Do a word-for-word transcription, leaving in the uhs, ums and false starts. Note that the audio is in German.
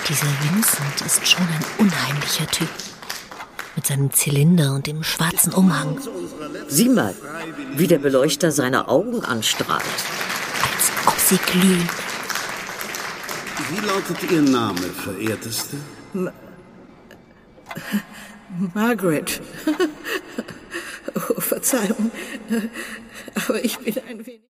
Dieser Vincent ist schon ein unheimlicher Typ. Mit seinem Zylinder und dem schwarzen Umhang. Sieh mal, wie der Beleuchter seine Augen anstrahlt. Als ob sie glühen. Wie lautet Ihr Name, Verehrteste? Ma Margaret. Oh, Verzeihung, aber ich bin ein wenig...